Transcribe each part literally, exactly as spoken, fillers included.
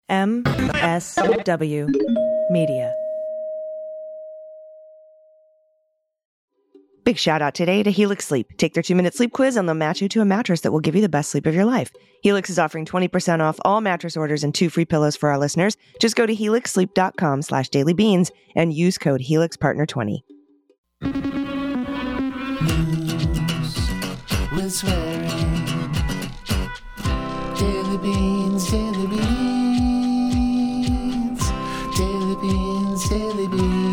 M S W Media. Big shout out today to Helix Sleep. Take their two-minute sleep quiz and they'll match you to a mattress that will give you the best sleep of your life. Helix is offering twenty percent off all mattress orders and two free pillows for our listeners. Just go to helixsleep.com slash dailybeans and use code HelixPartner twenty. News with swearing. Daily Beans, Daily Beans. Daily Beans, Daily Beans.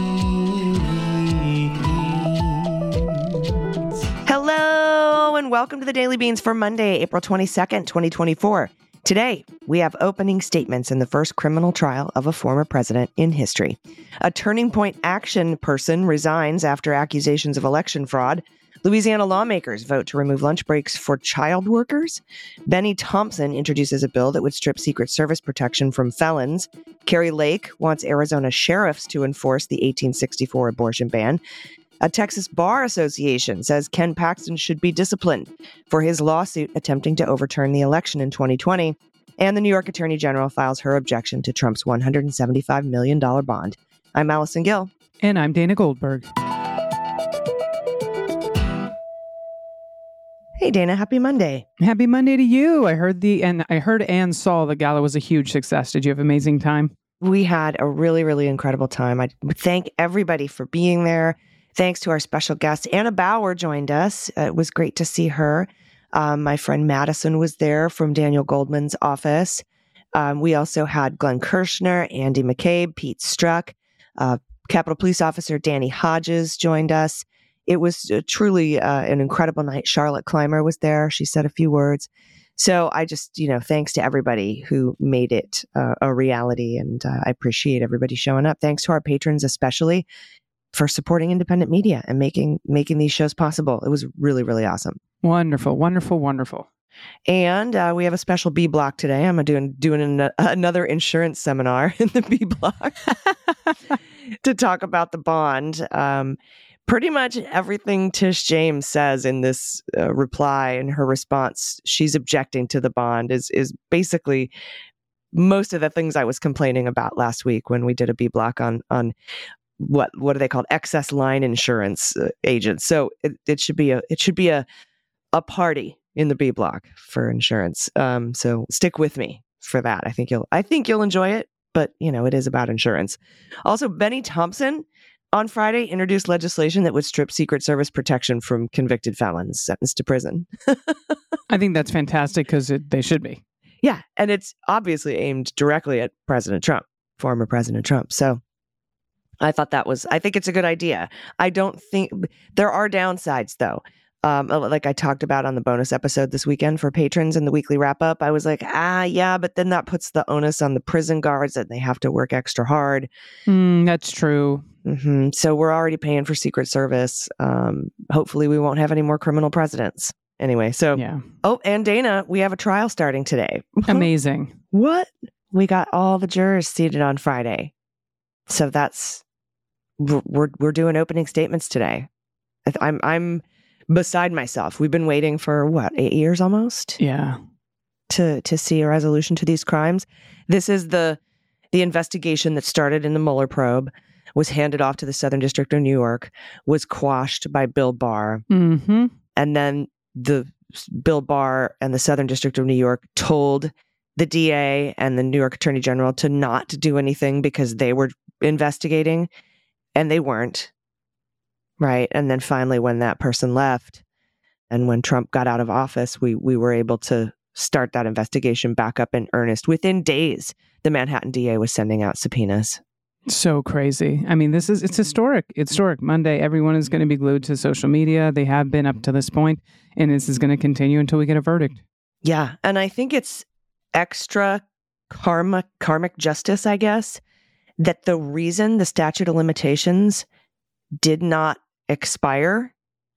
Hello and welcome to the Daily Beans for Monday, April twenty-second, twenty twenty-four. Today, we have opening statements in the first criminal trial of a former president in history. A Turning Point Action person resigns after accusations of election fraud. Louisiana lawmakers vote to remove lunch breaks for child workers. Benny Thompson introduces a bill that would strip Secret Service protection from felons. Kari Lake wants Arizona sheriffs to enforce the eighteen sixty-four abortion ban. A Texas Bar Association says Ken Paxton should be disciplined for his lawsuit attempting to overturn the election in twenty twenty. And the New York Attorney General files her objection to Trump's one hundred seventy-five million dollars bond. I'm Allison Gill. And I'm Dana Goldberg. Hey, Dana. Happy Monday. Happy Monday to you. I heard the and I heard and saw the gala was a huge success. Did you have an amazing time? We had a really, really incredible time. I thank everybody for being there. Thanks to our special guest. Anna Bauer joined us. Uh, it was great to see her. Um, my friend Madison was there from Daniel Goldman's office. Um, we also had Glenn Kirshner, Andy McCabe, Pete Strzok, uh, Capitol Police Officer Danny Hodges joined us. It was uh, truly uh, an incredible night. Charlotte Clymer was there. She said a few words. So I just, you know, thanks to everybody who made it uh, a reality. And uh, I appreciate everybody showing up. Thanks to our patrons, especially for supporting independent media and making making these shows possible. It was really, really awesome. Wonderful, wonderful, wonderful. And uh, we have a special B block today. I'm doing doing an, another insurance seminar in the B block to talk about the bond. Um, pretty much everything Tish James says in this uh, reply and her response, she's objecting to the bond, is is basically most of the things I was complaining about last week when we did a B block on on. what what are they called? Excess line insurance uh, agents. So it, it should be a it should be a a party in the B block for insurance. Um, so stick with me for that. I think you'll I think you'll enjoy it. But you know, it is about insurance. Also, Benny Thompson on Friday introduced legislation that would strip Secret Service protection from convicted felons sentenced to prison. I think that's fantastic because they should be. Yeah, and it's obviously aimed directly at President Trump, former President Trump. So. I thought that was, I think it's a good idea. I don't think, there are downsides though. Um, like I talked about on the bonus episode this weekend for patrons in the weekly wrap up, I was like, ah, yeah, but then that puts the onus on the prison guards that they have to work extra hard. Mm, that's true. Mm-hmm. So we're already paying for Secret Service. Um, hopefully we won't have any more criminal presidents. Anyway, so, yeah. Oh, and Dana, we have a trial starting today. Amazing. What? We got all the jurors seated on Friday. So that's, we're we're doing opening statements today. I'm I'm beside myself. We've been waiting for what, eight years almost? Yeah. To to see a resolution to these crimes. This is the the investigation that started in the Mueller probe, was handed off to the Southern District of New York, was quashed by Bill Barr, mm-hmm. and then the Bill Barr and the Southern District of New York told the D A and the New York Attorney General to not do anything because they were investigating. And they weren't, right? And then finally, when that person left and when Trump got out of office, we we were able to start that investigation back up in earnest. Within days, the Manhattan D A was sending out subpoenas. So crazy. I mean, this is, it's historic. It's historic. Monday, everyone is going to be glued to social media. They have been up to this point, and this is going to continue until we get a verdict. Yeah. And I think it's extra karma, karmic justice, I guess, that the reason the statute of limitations did not expire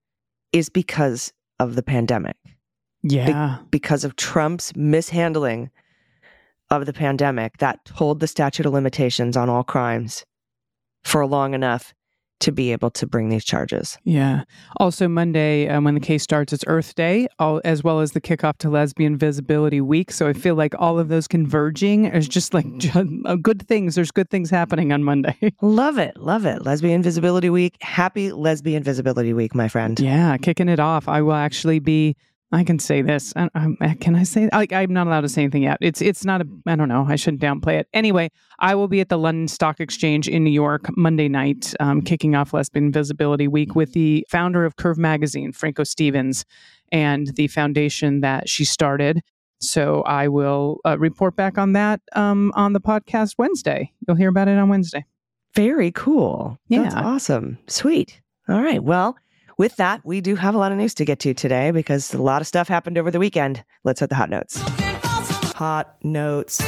is because of the pandemic. Yeah. Be- because of Trump's mishandling of the pandemic that told the statute of limitations on all crimes for long enough to be able to bring these charges. Yeah. Also, Monday, um, when the case starts, it's Earth Day, all, as well as the kickoff to Lesbian Visibility Week. So I feel like all of those converging is just like good things. There's good things happening on Monday. Love it. Love it. Lesbian Visibility Week. Happy Lesbian Visibility Week, my friend. Yeah. Kicking it off. I will actually be... I can say this. I, I, can I say? Like, I'm not allowed to say anything yet. It's it's not a. I don't know. I shouldn't downplay it. Anyway, I will be at the London Stock Exchange in New York Monday night, um, kicking off Lesbian Visibility Week with the founder of Curve Magazine, Franco Stevens, and the foundation that she started. So I will uh, report back on that um, on the podcast Wednesday. You'll hear about it on Wednesday. Very cool. Yeah. That's awesome. Sweet. All right. Well. With that, we do have a lot of news to get to today because a lot of stuff happened over the weekend. Let's hit the hot notes. Hot notes.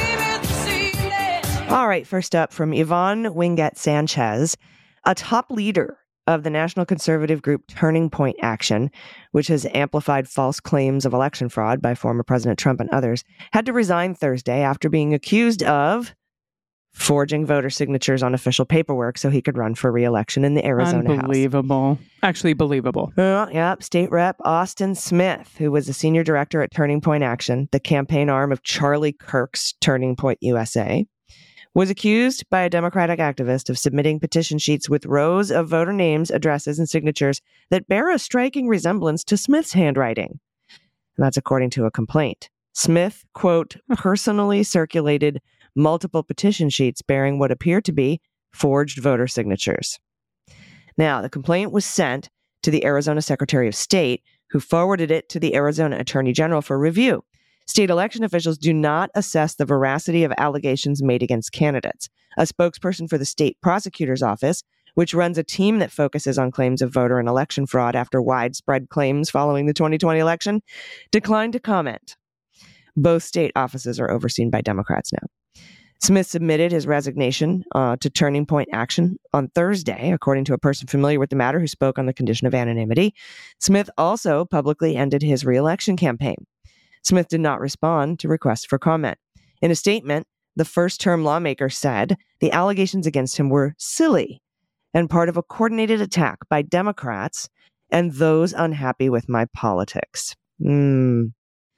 All right, first up from Yvonne Winget Sanchez, a top leader of the national conservative group Turning Point Action, which has amplified false claims of election fraud by former President Trump and others, had to resign Thursday after being accused of forging voter signatures on official paperwork so he could run for re-election in the Arizona House. Unbelievable. Actually believable. Well, yeah, State Rep Austin Smith, who was a senior director at Turning Point Action, the campaign arm of Charlie Kirk's Turning Point U S A, was accused by a Democratic activist of submitting petition sheets with rows of voter names, addresses, and signatures that bear a striking resemblance to Smith's handwriting. And that's according to a complaint. Smith, quote, personally circulated multiple petition sheets bearing what appear to be forged voter signatures. Now, the complaint was sent to the Arizona Secretary of State, who forwarded it to the Arizona Attorney General for review. State election officials do not assess the veracity of allegations made against candidates. A spokesperson for the state prosecutor's office, which runs a team that focuses on claims of voter and election fraud after widespread claims following the twenty twenty election, declined to comment. Both state offices are overseen by Democrats now. Smith submitted his resignation uh, to Turning Point Action on Thursday, according to a person familiar with the matter who spoke on the condition of anonymity. Smith also publicly ended his re-election campaign. Smith did not respond to requests for comment. In a statement, the first-term lawmaker said the allegations against him were silly and part of a coordinated attack by Democrats and those unhappy with my politics. Mm,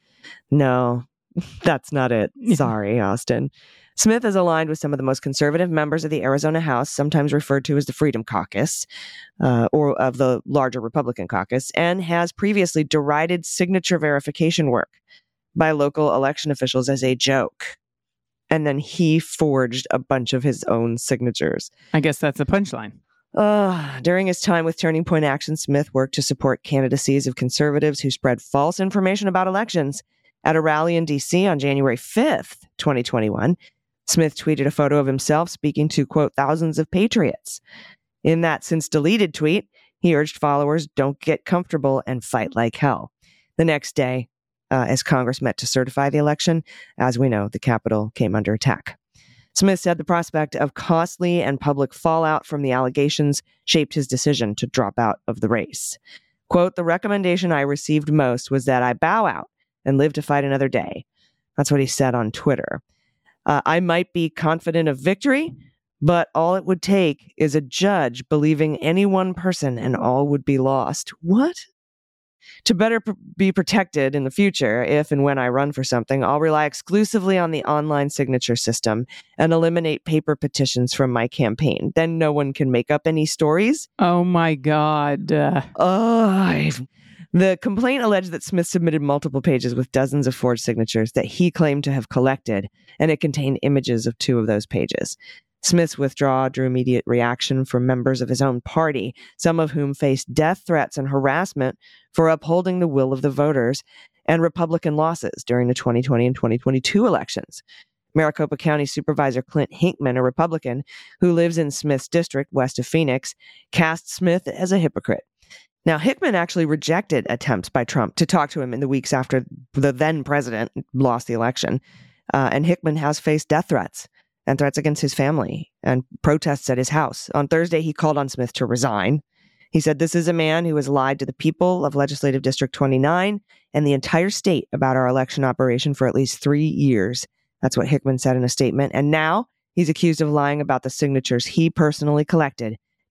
no, that's not it. Sorry, Austin. Smith is aligned with some of the most conservative members of the Arizona House, sometimes referred to as the Freedom Caucus, uh, or of the larger Republican caucus, and has previously derided signature verification work by local election officials as a joke. And then he forged a bunch of his own signatures. I guess that's the punchline. Uh, during his time with Turning Point Action, Smith worked to support candidacies of conservatives who spread false information about elections. At a rally in D C on January fifth, twenty twenty-one, Smith tweeted a photo of himself speaking to, quote, thousands of patriots. In that since deleted tweet, he urged followers, don't get comfortable and fight like hell. The next day, uh, as Congress met to certify the election, as we know, the Capitol came under attack. Smith said the prospect of costly and public fallout from the allegations shaped his decision to drop out of the race. Quote, the recommendation I received most was that I bow out and live to fight another day. That's what he said on Twitter. Uh, I might be confident of victory, but all it would take is a judge believing any one person and all would be lost. What? To better pr- be protected in the future, if and when I run for something, I'll rely exclusively on the online signature system and eliminate paper petitions from my campaign. Then no one can make up any stories. Oh, my God. Uh... Oh, I've... The complaint alleged that Smith submitted multiple pages with dozens of forged signatures that he claimed to have collected, and it contained images of two of those pages. Smith's withdrawal drew immediate reaction from members of his own party, some of whom faced death threats and harassment for upholding the will of the voters, and Republican losses during the twenty twenty and twenty twenty-two elections. Maricopa County Supervisor Clint Hinkman, a Republican who lives in Smith's district west of Phoenix, cast Smith as a hypocrite. Now, Hickman actually rejected attempts by Trump to talk to him in the weeks after the then president lost the election. Uh, and Hickman has faced death threats and threats against his family and protests at his house. On Thursday, he called on Smith to resign. He said, this is a man who has lied to the people of Legislative District twenty-nine and the entire state about our election operation for at least three years. That's what Hickman said in a statement. And now he's accused of lying about the signatures he personally collected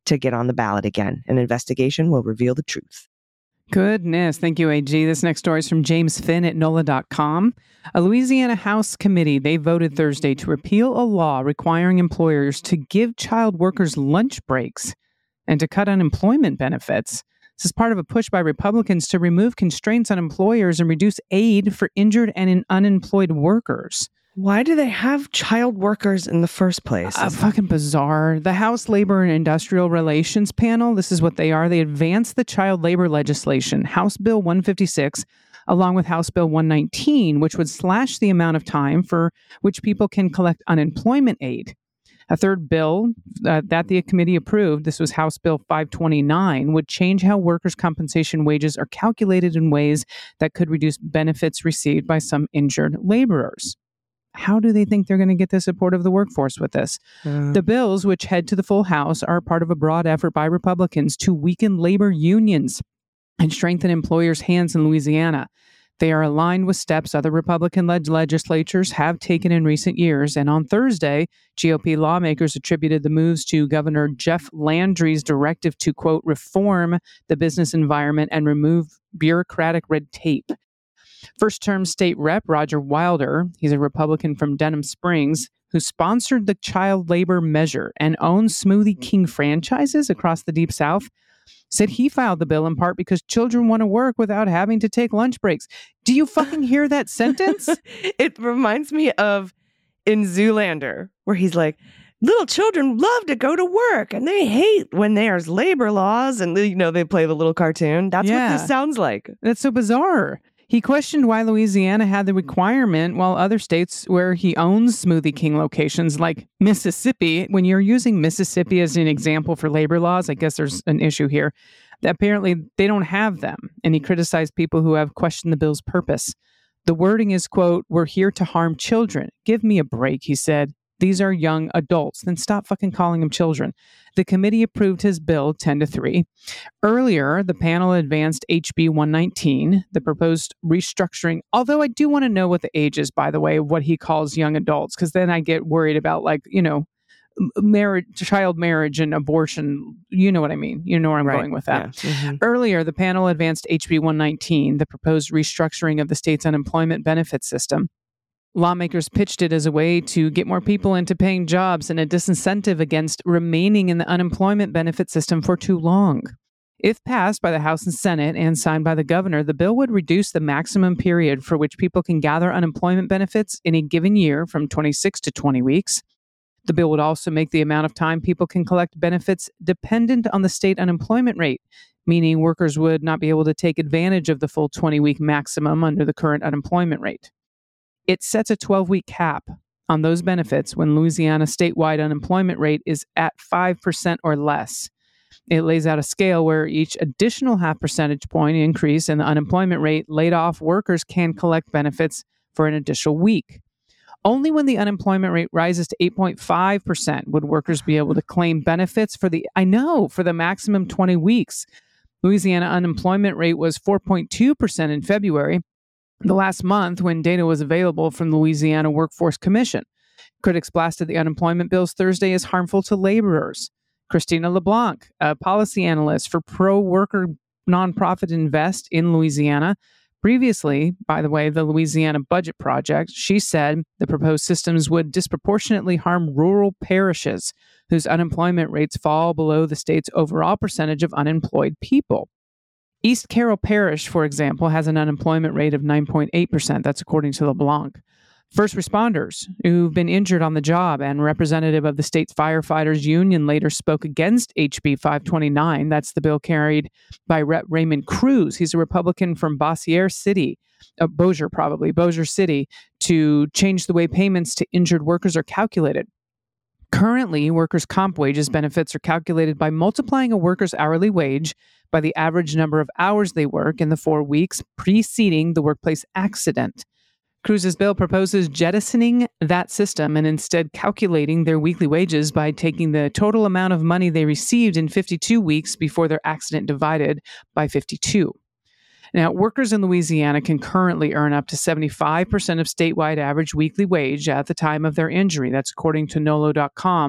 to get on the ballot again. An investigation will reveal the truth. Goodness. Thank you, A G. This next story is from James Finn at N O L A dot com. A Louisiana House committee, they voted Thursday to repeal a law requiring employers to give child workers lunch breaks and to cut unemployment benefits. This is part of a push by Republicans to remove constraints on employers and reduce aid for injured and in unemployed workers. Why do they have child workers in the first place? Uh, fucking bizarre. The House Labor and Industrial Relations Panel, this is what they are. They advanced the child labor legislation, House Bill one fifty-six, along with House Bill one nineteen, which would slash the amount of time for which people can collect unemployment aid. A third bill uh, that the committee approved, this was House Bill five twenty-nine, would change how workers' compensation wages are calculated in ways that could reduce benefits received by some injured laborers. How do they think they're going to get the support of the workforce with this? Uh, the bills, which head to the full House, are part of a broad effort by Republicans to weaken labor unions and strengthen employers' hands in Louisiana. They are aligned with steps other Republican-led legislatures have taken in recent years, and on Thursday, G O P lawmakers attributed the moves to Governor Jeff Landry's directive to, quote, reform the business environment and remove bureaucratic red tape. First-term state rep Roger Wilder, he's a Republican from Denham Springs, who sponsored the child labor measure and owns Smoothie King franchises across the Deep South, said he filed the bill in part because children want to work without having to take lunch breaks. Do you fucking hear that sentence? It reminds me of in Zoolander, where he's like, little children love to go to work and they hate when there's labor laws, and you know, they play the little cartoon. That's Yeah. what this sounds like. That's so bizarre. He questioned why Louisiana had the requirement while other states where he owns Smoothie King locations like Mississippi, when you're using Mississippi as an example for labor laws, I guess there's an issue here. Apparently, they don't have them. And he criticized people who have questioned the bill's purpose. The wording is, quote, "We're here to harm children. Give me a break," he said. These are young adults. Then stop fucking calling them children. The committee approved his bill ten to three. Earlier, the panel advanced H B one nineteen, the proposed restructuring. Although I do want to know what the age is, by the way, of what he calls young adults, because then I get worried about, like, you know, marriage, child marriage and abortion. You know what I mean? You know where I'm Right. going with that. Yeah. Mhm. Earlier, the panel advanced H B one nineteen, the proposed restructuring of the state's unemployment benefit system. Lawmakers pitched it as a way to get more people into paying jobs and a disincentive against remaining in the unemployment benefit system for too long. If passed by the House and Senate and signed by the governor, the bill would reduce the maximum period for which people can gather unemployment benefits in a given year from twenty-six to twenty weeks. The bill would also make the amount of time people can collect benefits dependent on the state unemployment rate, meaning workers would not be able to take advantage of the full twenty-week maximum under the current unemployment rate. It sets a twelve-week cap on those benefits when Louisiana's statewide unemployment rate is at five percent or less. It lays out a scale where each additional half percentage point increase in the unemployment rate, laid off workers can collect benefits for an additional week. Only when the unemployment rate rises to eight point five percent would workers be able to claim benefits for the, I know, for the maximum twenty weeks. Louisiana unemployment rate was four point two percent in February, the last month when data was available from the Louisiana Workforce Commission. Critics blasted the unemployment bills Thursday as harmful to laborers. Christina LeBlanc, a policy analyst for pro-worker nonprofit Invest in Louisiana, previously, by the way, the Louisiana Budget Project, she said the proposed systems would disproportionately harm rural parishes whose unemployment rates fall below the state's overall percentage of unemployed people. East Carroll Parish, for example, has an unemployment rate of nine point eight percent. That's according to LeBlanc. First responders who've been injured on the job and representative of the state's firefighters union later spoke against H B five twenty-nine. That's the bill carried by Representative Raymond Cruz. He's a Republican from Bossier City, uh, Bossier probably, Bossier City, to change the way payments to injured workers are calculated. Currently, workers' comp wages benefits are calculated by multiplying a worker's hourly wage by the average number of hours they work in the four weeks preceding the workplace accident. Cruz's bill proposes jettisoning that system and instead calculating their weekly wages by taking the total amount of money they received in fifty-two weeks before their accident divided by fifty-two. Now, workers in Louisiana can currently earn up to seventy-five percent of statewide average weekly wage at the time of their injury. That's according to N O L A dot com,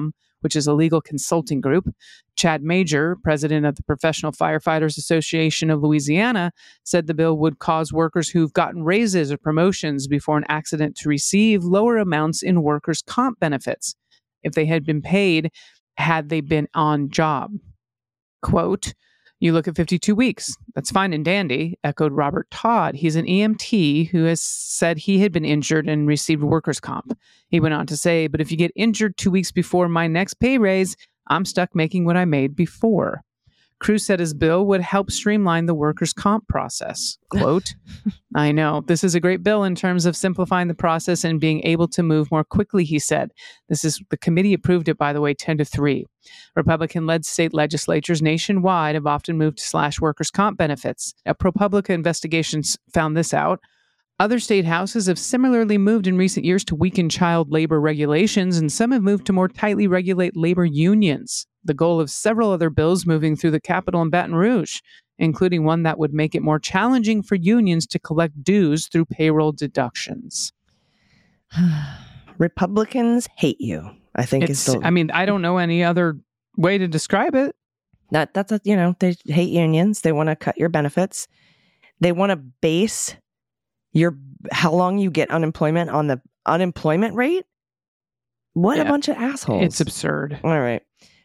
which is a legal consulting group. Chad Major, president of the Professional Firefighters Association of Louisiana, said the bill would cause workers who've gotten raises or promotions before an accident to receive lower amounts in workers' comp benefits if they had been paid had they been on job. Quote, "You look at fifty-two weeks. That's fine and dandy," echoed Robert Todd. He's an E M T who has said he had been injured and received workers' comp. He went on to say, "But if you get injured two weeks before my next pay raise, I'm stuck making what I made before." Cruz said his bill would help streamline the workers' comp process. Quote, "I know, this is a great bill in terms of simplifying the process and being able to move more quickly," he said. This is the committee approved it, by the way, ten to three. Republican-led state legislatures nationwide have often moved to slash workers' comp benefits. A ProPublica investigation found this out. Other state houses have similarly moved in recent years to weaken child labor regulations, and some have moved to more tightly regulate labor unions. The goal of several other bills moving through the Capitol in Baton Rouge, including one that would make it more challenging for unions to collect dues through payroll deductions. Republicans hate you, I think. It's, is the, I mean, I don't know any other way to describe it. that that's a, you know, they hate unions. They want to cut your benefits. They want to base your how long you get unemployment on the unemployment rate. What Yeah. a bunch of assholes! It's absurd. All right.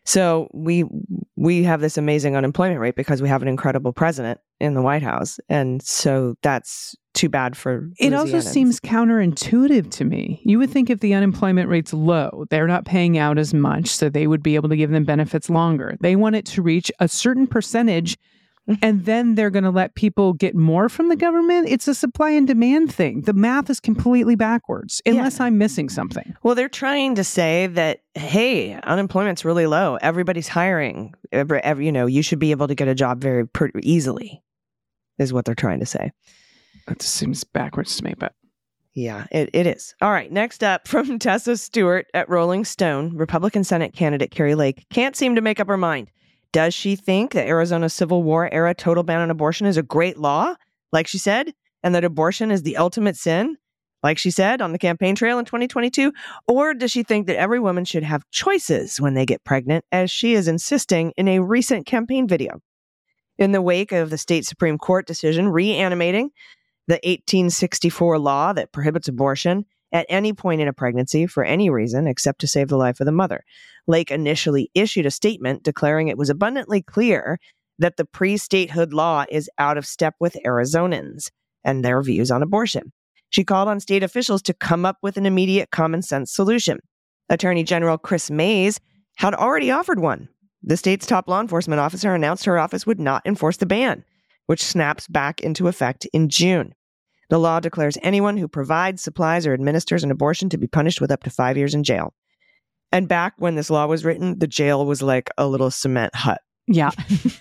So we we have this amazing unemployment rate because we have an incredible president in the White House. And so that's too bad for It also Louisianans. seems counterintuitive to me. You would think if the unemployment rate's low, they're not paying out as much, so they would be able to give them benefits longer. They want it to reach a certain percentage, and then they're going to let people get more from the government. It's a supply and demand thing. The math is completely backwards, unless I'm missing something. Well, they're trying to say that, hey, unemployment's really low. Everybody's hiring. Every, every, you know, you should be able to get a job very per- easily, is what they're trying to say. That seems backwards to me, but Yeah, it, it is. All right. Next up, from Tessa Stewart at Rolling Stone, Republican Senate candidate Carrie Lake can't seem to make up her mind. Does she think that Arizona's Civil War era total ban on abortion is a great law, like she said, and that abortion is the ultimate sin, like she said on the campaign trail in twenty twenty-two? Or does she think that every woman should have choices when they get pregnant, as she is insisting in a recent campaign video? In the wake of the state Supreme Court decision reanimating the eighteen sixty-four law that prohibits abortion at any point in a pregnancy for any reason except to save the life of the mother, Lake initially issued a statement declaring it was abundantly clear that the pre-statehood law is out of step with Arizonans and their views on abortion. She called on state officials to come up with an immediate common sense solution. Attorney General Chris Mays had already offered one. The state's top law enforcement officer announced her office would not enforce the ban, which snaps back into effect in June. The law declares anyone who provides, supplies, or administers an abortion to be punished with up to five years in jail. And back when this law was written, the jail was like a little cement hut. yeah.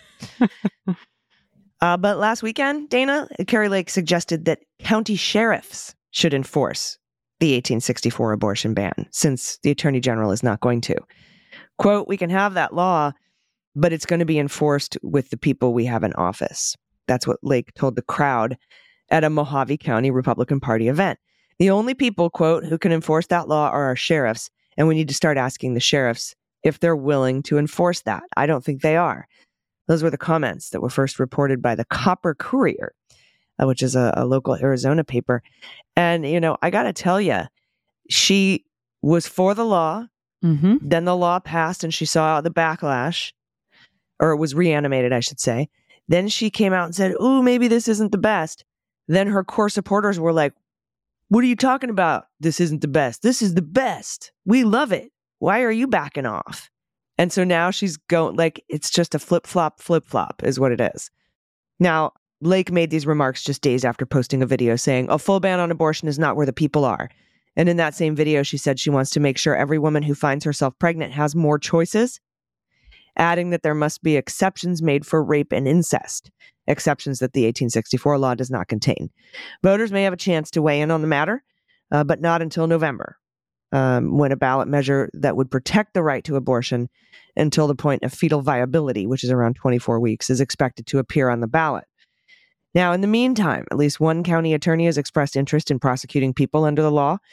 Uh, but last weekend, Dana, Carrie Lake suggested that county sheriffs should enforce the eighteen sixty-four abortion ban, since the attorney general is not going to. Quote, "We can have that law, but it's going to be enforced with the people we have in office." That's what Lake told the crowd at a Mojave County Republican Party event. The only people, quote, who can enforce that law are our sheriffs, and we need to start asking the sheriffs if they're willing to enforce that. I don't think they are. Those were the comments that were first reported by the Copper Courier, uh, which is a, a local Arizona paper. And, you know, I got to tell you, she was for the law. Mm-hmm. Then the law passed and she saw the backlash, or it was reanimated, I should say. Then she came out and said, "Ooh, maybe this isn't the best." Then her core supporters were like, "What are you talking about? This isn't the best. This is the best. We love it. Why are you backing off?" And so now she's going, like, it's just a flip-flop, flip-flop is what it is. Now, Lake made these remarks just days after posting a video saying, "A full ban on abortion is not where the people are." And in that same video, she said she wants to make sure every woman who finds herself pregnant has more choices, adding that there must be exceptions made for rape and incest, exceptions that the eighteen sixty-four law does not contain. Voters may have a chance to weigh in on the matter, uh, but not until November, um, when a ballot measure that would protect the right to abortion until the point of fetal viability, which is around twenty-four weeks, is expected to appear on the ballot. Now, in the meantime, at least one county attorney has expressed interest in prosecuting people under the law.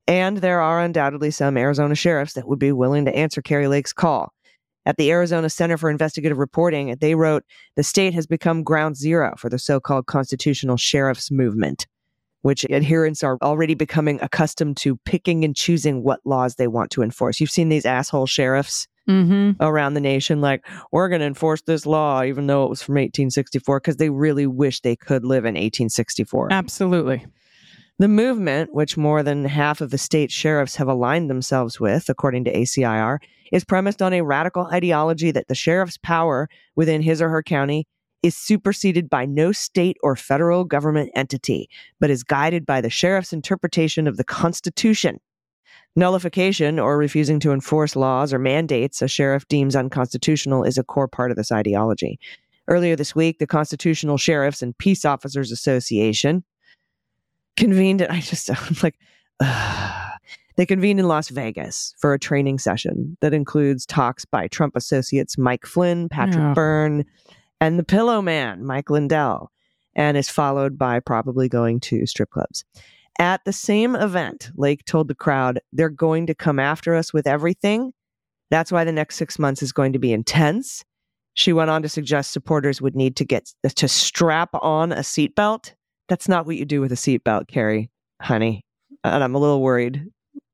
And there are undoubtedly some Arizona sheriffs that would be willing to answer Kari Lake's call. At the Arizona Center for Investigative Reporting, they wrote, the state has become ground zero for the so-called constitutional sheriff's movement, which adherents are already becoming accustomed to picking and choosing what laws they want to enforce. You've seen these asshole sheriffs Mm-hmm. around the nation, like, we're going to enforce this law, even though it was from eighteen sixty-four, because they really wish they could live in eighteen sixty-four. Absolutely. The movement, which more than half of the state sheriffs have aligned themselves with, according to A C I R, is premised on a radical ideology that the sheriff's power within his or her county is superseded by no state or federal government entity, but is guided by the sheriff's interpretation of the Constitution. Nullification, or refusing to enforce laws or mandates a sheriff deems unconstitutional, is a core part of this ideology. Earlier this week, the Constitutional Sheriffs and Peace Officers Association convened, I just, I'm like, ugh. They convened in Las Vegas for a training session that includes talks by Trump associates Mike Flynn, Patrick Yeah. Byrne, and the Pillow Man, Mike Lindell, and is followed by probably going to strip clubs. At the same event, Lake told the crowd, they're going to come after us with everything. That's why the next six months is going to be intense. She went on to suggest supporters would need to get to strap on a seatbelt. That's not what you do with a seatbelt, Kari, honey. And I'm a little worried.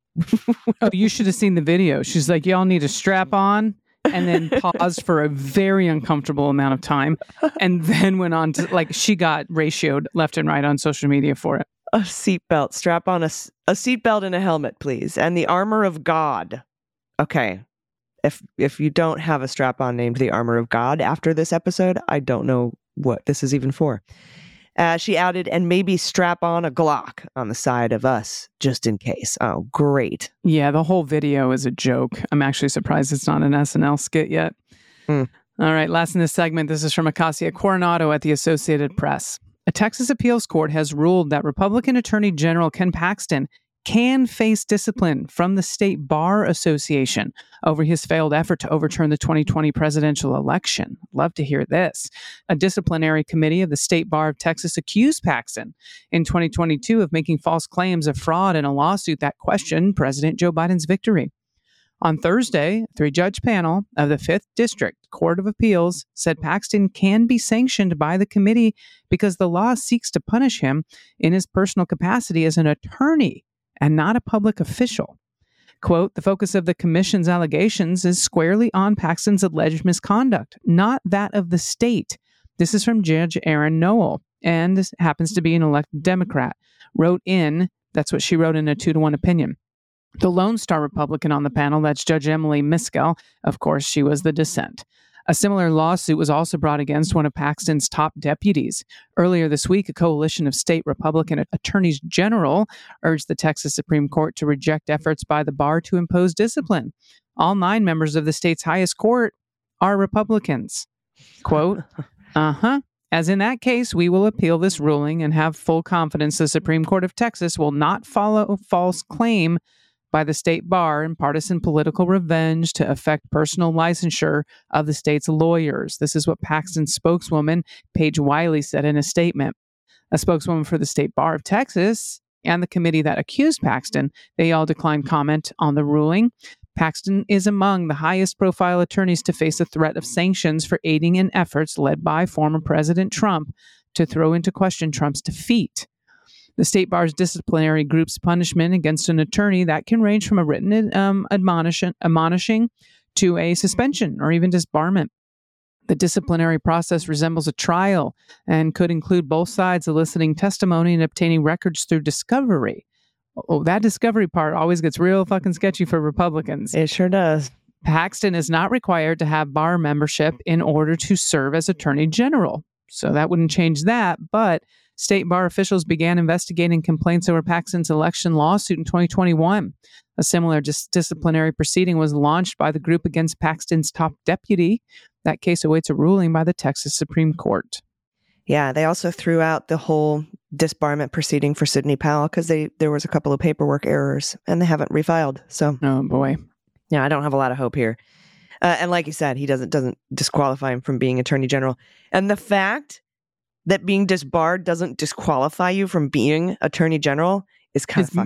Oh, you should have seen the video. She's like, y'all need to strap on, and then paused for a very uncomfortable amount of time, and then went on to, like, she got ratioed left and right on social media for it. A seatbelt. Strap on a, s- a seatbelt and a helmet, please. And the armor of God. Okay. If if you don't have a strap-on named the armor of God after this episode, I don't know what this is even for. Uh, she added, and maybe strap on a Glock on the side of us, just in case. Oh, great. Yeah, the whole video is a joke. I'm actually surprised it's not an S N L skit yet. Mm. All right, last in this segment, this is from Acacia Coronado at the Associated Press. A Texas appeals court has ruled that Republican Attorney General Ken Paxton can face discipline from the State Bar Association over his failed effort to overturn the twenty twenty presidential election. Love to hear this. A disciplinary committee of the State Bar of Texas accused Paxton in twenty twenty-two of making false claims of fraud in a lawsuit that questioned President Joe Biden's victory. On Thursday, a three-judge panel of the fifth District Court of Appeals said Paxton can be sanctioned by the committee because the law seeks to punish him in his personal capacity as an attorney and not a public official. Quote, the focus of the commission's allegations is squarely on Paxton's alleged misconduct, not that of the state. This is from Judge Aaron Noel, and this happens to be an elected Democrat. Wrote in, that's what she wrote in a two to one opinion. The Lone Star Republican on the panel, that's Judge Emily Miskell. Of course, she was the dissent. A similar lawsuit was also brought against one of Paxton's top deputies. Earlier this week, a coalition of state Republican attorneys general urged the Texas Supreme Court to reject efforts by the bar to impose discipline. All nine members of the state's highest court are Republicans. Quote, uh-huh. As in that case, we will appeal this ruling and have full confidence the Supreme Court of Texas will not follow false claim by the state bar and partisan political revenge to affect personal licensure of the state's lawyers. This is what Paxton's spokeswoman, Paige Wiley, said in a statement. A spokeswoman for the State Bar of Texas and the committee that accused Paxton, they all declined comment on the ruling. Paxton is among the highest profile attorneys to face a threat of sanctions for aiding in efforts led by former President Trump to throw into question Trump's defeat. The State Bar's disciplinary group's punishment against an attorney that can range from a written um, admonition, admonishing to a suspension or even disbarment. The disciplinary process resembles a trial and could include both sides eliciting testimony and obtaining records through discovery. Oh, that discovery part always gets real fucking sketchy for Republicans. It sure does. Paxton is not required to have bar membership in order to serve as Attorney General. So that wouldn't change that, but State Bar officials began investigating complaints over Paxton's election lawsuit in twenty twenty-one. A similar dis- disciplinary proceeding was launched by the group against Paxton's top deputy. That case awaits a ruling by the Texas Supreme Court. Yeah, they also threw out the whole disbarment proceeding for Sidney Powell because they there was a couple of paperwork errors and they haven't refiled. So, Oh, boy. yeah, I don't have a lot of hope here. Uh, and like you said, he doesn't doesn't disqualify him from being Attorney General. And the fact that being disbarred doesn't disqualify you from being Attorney General is kind of It's- fucked up.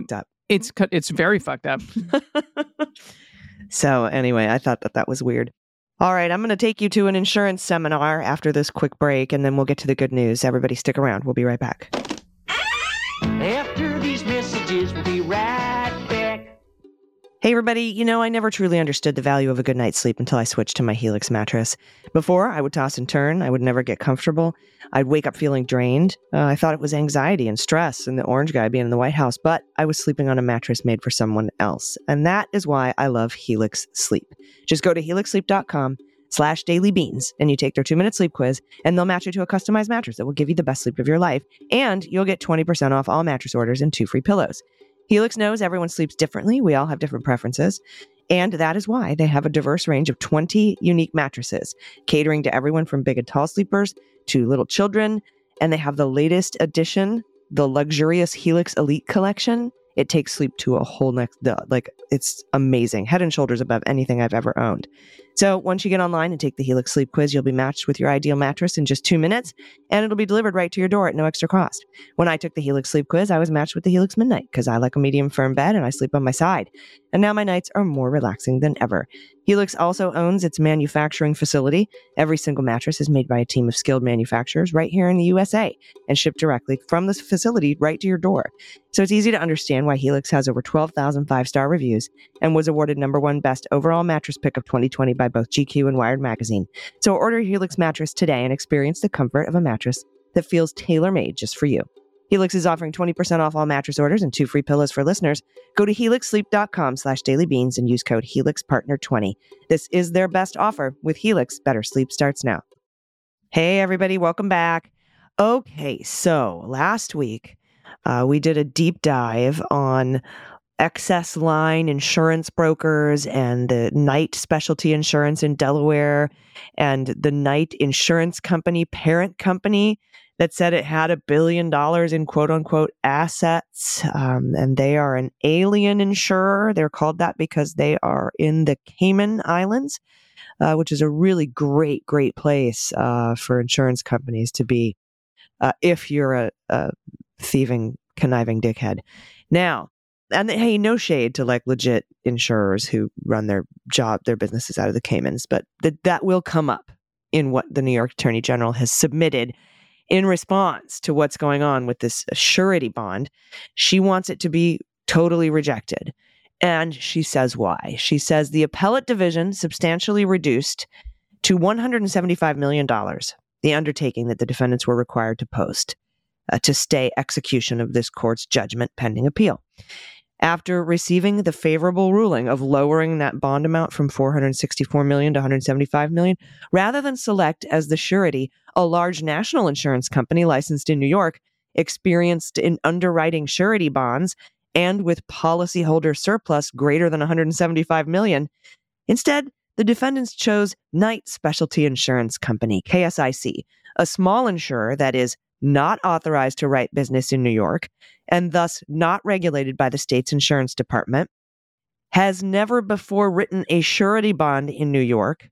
It's cu- it's very fucked up. So anyway, I thought that that was weird. All right, I'm going to take you to an insurance seminar after this quick break, and then we'll get to the good news. Everybody stick around. We'll be right back. After these messages, we'll be right back. Hey everybody, you know, I never truly understood the value of a good night's sleep until I switched to my Helix mattress. Before, I would toss and turn. I would never get comfortable. I'd wake up feeling drained. Uh, I thought it was anxiety and stress and the orange guy being in the White House, but I was sleeping on a mattress made for someone else. And that is why I love Helix Sleep. Just go to helix sleep dot com slash dailybeans and you take their two-minute sleep quiz, and they'll match you to a customized mattress that will give you the best sleep of your life, and you'll get twenty percent off all mattress orders and two free pillows. Helix knows everyone sleeps differently. We all have different preferences. And that is why they have a diverse range of twenty unique mattresses, catering to everyone from big and tall sleepers to little children. And they have the latest addition, the luxurious Helix Elite Collection. It takes sleep to a whole next, like, it's amazing. Head and shoulders above anything I've ever owned. So once you get online and take the Helix Sleep Quiz, you'll be matched with your ideal mattress in just two minutes, and it'll be delivered right to your door at no extra cost. When I took the Helix Sleep Quiz, I was matched with the Helix Midnight because I like a medium firm bed and I sleep on my side. And now my nights are more relaxing than ever. Helix also owns its manufacturing facility. Every single mattress is made by a team of skilled manufacturers right here in the U S A and shipped directly from this facility right to your door. So it's easy to understand why Helix has over twelve thousand five-star reviews and was awarded number one best overall mattress pick of twenty twenty by both G Q and Wired magazine. So order a Helix mattress today and experience the comfort of a mattress that feels tailor-made just for you. Helix is offering twenty percent off all mattress orders and two free pillows for listeners. Go to helix sleep dot com slash dailybeans and use code helix partner twenty. This is their best offer. With Helix, better sleep starts now. Hey, everybody. Welcome back. Okay, so last week, uh, we did a deep dive on excess line insurance brokers and the Knight Specialty Insurance in Delaware and the Knight Insurance Company parent company that said it had a billion dollars in quote unquote assets. Um, and they are an alien insurer. They're called that because they are in the Cayman Islands, uh, which is a really great, great place uh, for insurance companies to be uh, if you're a, a thieving, conniving dickhead. Now, and hey, no shade to like legit insurers who run their job, their businesses out of the Caymans, but th- that will come up in what the New York Attorney General has submitted in response to what's going on with this surety bond. She wants it to be totally rejected. And she says why. She says the appellate division substantially reduced to one hundred seventy-five million dollars the undertaking that the defendants were required to post uh, to stay execution of this court's judgment pending appeal. After receiving the favorable ruling of lowering that bond amount from four hundred sixty-four million dollars to one hundred seventy-five million dollars, rather than select as the surety a large national insurance company licensed in New York, experienced in underwriting surety bonds, and with policyholder surplus greater than one hundred seventy-five million dollars, instead, the defendants chose Knight Specialty Insurance Company, K S I C, a small insurer that is not authorized to write business in New York, and thus not regulated by the state's insurance department, has never before written a surety bond in New York,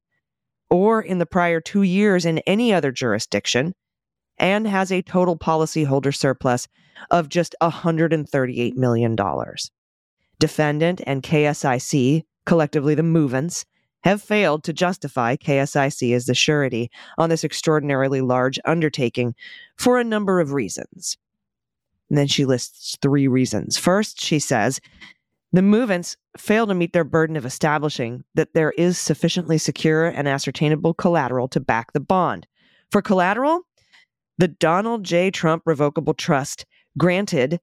or in the prior two years in any other jurisdiction, and has a total policyholder surplus of just one hundred thirty-eight million dollars. Defendant and K S I C, collectively the movants, have failed to justify K S I C as the surety on this extraordinarily large undertaking for a number of reasons. And then she lists three reasons. First, she says, the movants fail to meet their burden of establishing that there is sufficiently secure and ascertainable collateral to back the bond. For collateral, the Donald J. Trump Revocable Trust granted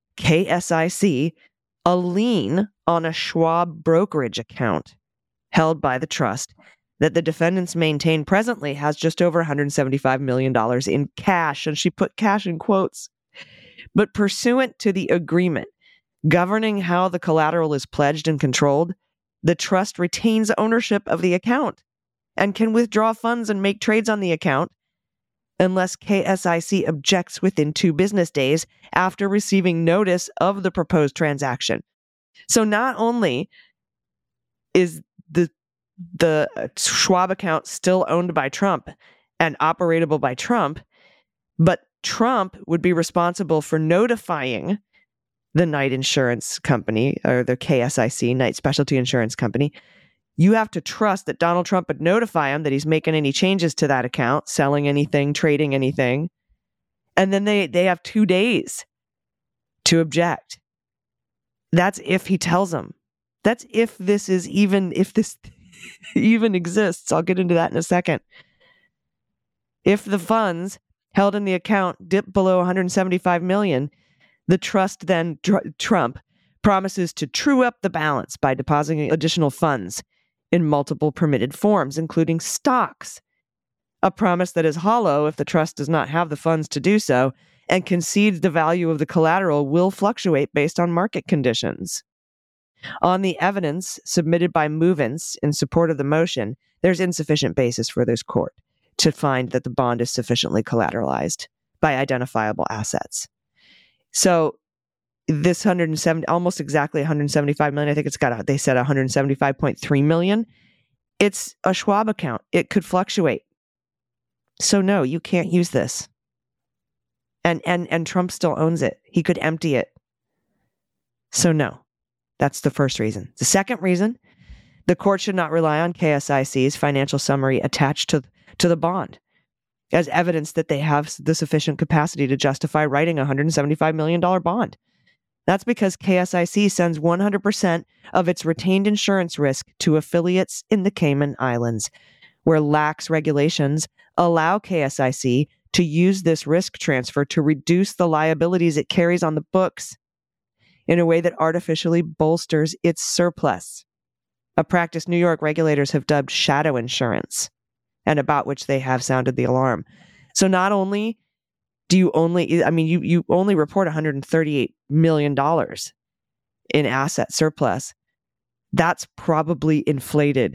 K S I C a lien on a Schwab brokerage account held by the trust that the defendants maintain presently has just over one hundred seventy-five million dollars in cash, and she put cash in quotes. But pursuant to the agreement governing how the collateral is pledged and controlled, the trust retains ownership of the account and can withdraw funds and make trades on the account unless K S I C objects within two business days after receiving notice of the proposed transaction. So not only is the the Schwab account still owned by Trump and operatable by Trump, but Trump would be responsible for notifying the Knight Insurance Company, or the K S I C, Knight Specialty Insurance Company, you have to trust that Donald Trump would notify him that he's making any changes to that account, selling anything, trading anything. And then they, they have two days to object. That's if he tells them. That's if this is even, if this even exists. I'll get into that in a second. If the funds held in the account dip below one hundred seventy-five million dollars, the trust then, tr- Trump, promises to true up the balance by depositing additional funds in multiple permitted forms, including stocks. A promise that is hollow if the trust does not have the funds to do so, and concedes the value of the collateral will fluctuate based on market conditions. On the evidence submitted by movants in support of the motion, there's insufficient basis for this court to find that the bond is sufficiently collateralized by identifiable assets. So this one hundred seventy, almost exactly one hundred seventy-five million, I think it's got, a, they said one hundred seventy-five point three million. It's a Schwab account. It could fluctuate. So no, you can't use this. And, and, and Trump still owns it. He could empty it. So no, that's the first reason. The second reason, the court should not rely on K S I C's financial summary attached to, to the bond as evidence that they have the sufficient capacity to justify writing a one hundred seventy-five million dollars bond. That's because K S I C sends one hundred percent of its retained insurance risk to affiliates in the Cayman Islands, where lax regulations allow K S I C to use this risk transfer to reduce the liabilities it carries on the books in a way that artificially bolsters its surplus, a practice New York regulators have dubbed shadow insurance, and about which they have sounded the alarm. So not only do you only, I mean, you, you only report one hundred thirty-eight million dollars in asset surplus. That's probably inflated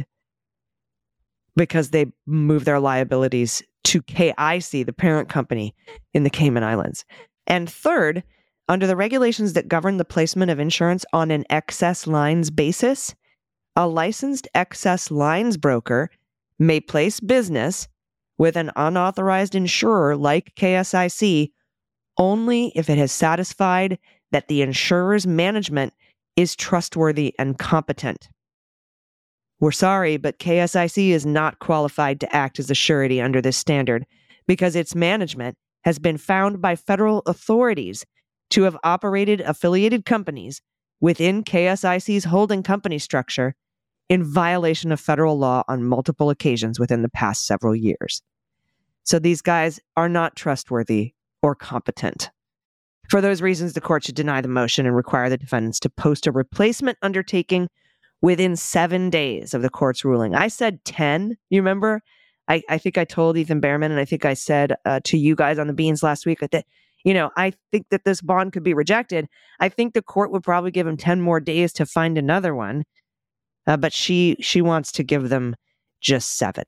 because they move their liabilities to K I C, the parent company in the Cayman Islands. And third, under the regulations that govern the placement of insurance on an excess lines basis, a licensed excess lines broker may place business with an unauthorized insurer like K S I C only if it has satisfied that the insurer's management is trustworthy and competent. We're sorry, but K S I C is not qualified to act as a surety under this standard because its management has been found by federal authorities to have operated affiliated companies within K S I C's holding company structure in violation of federal law on multiple occasions within the past several years. So these guys are not trustworthy or competent. For those reasons, the court should deny the motion and require the defendants to post a replacement undertaking within seven days of the court's ruling. I said ten, you remember? I, I think I told Ethan Behrman, and I think I said uh, to you guys on the Beans last week that, you know, I think that this bond could be rejected. I think the court would probably give him ten more days to find another one. Uh, but she she wants to give them just seven.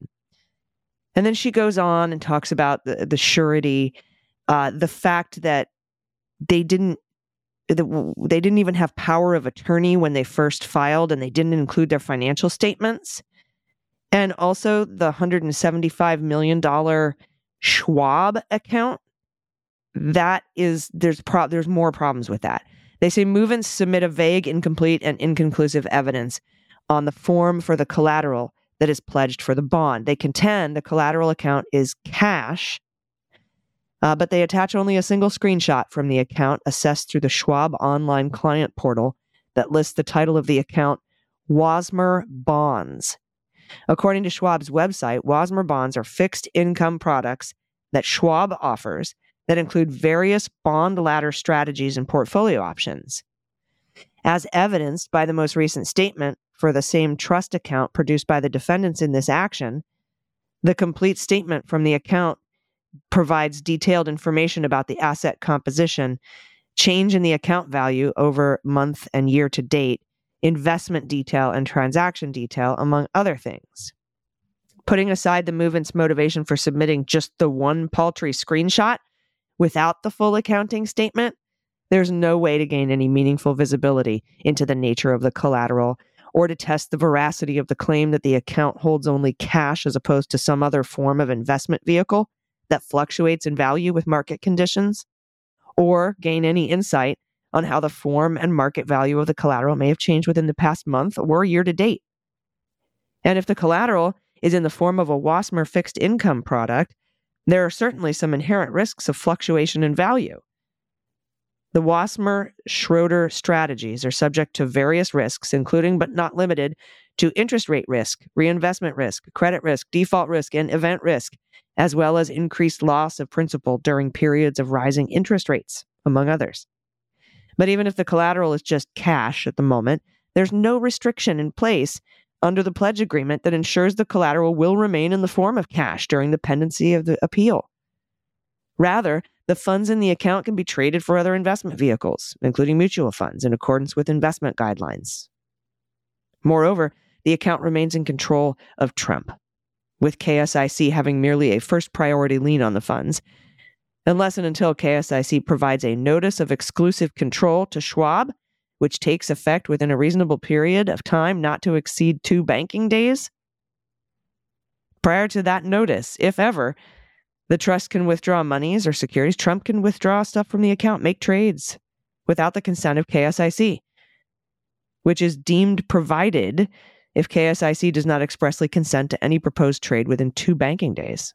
And then she goes on and talks about the, the surety, uh, the fact that they didn't the, they didn't even have power of attorney when they first filed, and they didn't include their financial statements. And also the one hundred seventy-five million dollars Schwab account. That is, there's pro- there's more problems with that. They say movants submit a vague, incomplete, and inconclusive evidence on the form for the collateral that is pledged for the bond. They contend the collateral account is cash, uh, but they attach only a single screenshot from the account assessed through the Schwab online client portal that lists the title of the account, Wasmer Bonds. According to Schwab's website, Wasmer Bonds are fixed income products that Schwab offers that include various bond ladder strategies and portfolio options. As evidenced by the most recent statement for the same trust account produced by the defendants in this action, the complete statement from the account provides detailed information about the asset composition, change in the account value over month and year to date, investment detail, and transaction detail, among other things. Putting aside the movement's motivation for submitting just the one paltry screenshot without the full accounting statement, there's no way to gain any meaningful visibility into the nature of the collateral or to test the veracity of the claim that the account holds only cash as opposed to some other form of investment vehicle that fluctuates in value with market conditions, or gain any insight on how the form and market value of the collateral may have changed within the past month or year to date. And if the collateral is in the form of a Wasmer fixed income product, there are certainly some inherent risks of fluctuation in value. The Wasmer-Schroeder strategies are subject to various risks, including but not limited to interest rate risk, reinvestment risk, credit risk, default risk, and event risk, as well as increased loss of principal during periods of rising interest rates, among others. But even if the collateral is just cash at the moment, there's no restriction in place under the pledge agreement that ensures the collateral will remain in the form of cash during the pendency of the appeal. Rather, the funds in the account can be traded for other investment vehicles, including mutual funds, in accordance with investment guidelines. Moreover, the account remains in control of Trump, with K S I C having merely a first priority lien on the funds, unless and until K S I C provides a notice of exclusive control to Schwab, which takes effect within a reasonable period of time not to exceed two banking days. Prior to that notice, if ever, the trust can withdraw monies or securities. Trump can withdraw stuff from the account, make trades without the consent of K S I C, which is deemed provided if K S I C does not expressly consent to any proposed trade within two banking days.